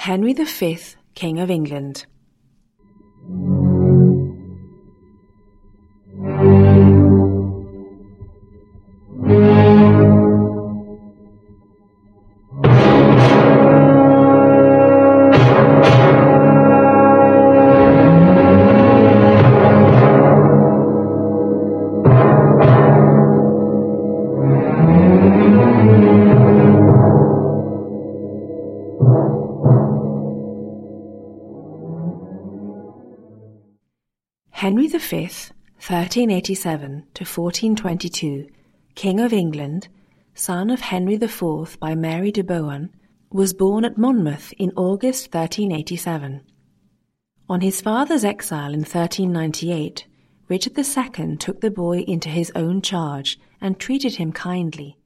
Henry V, King of England. Henry V, 1387 to 1422, King of England, son of Henry IV by Mary de Bohun, was born at Monmouth in August 1387. On his father's exile in 1398, Richard II took the boy into his own charge and treated him kindly.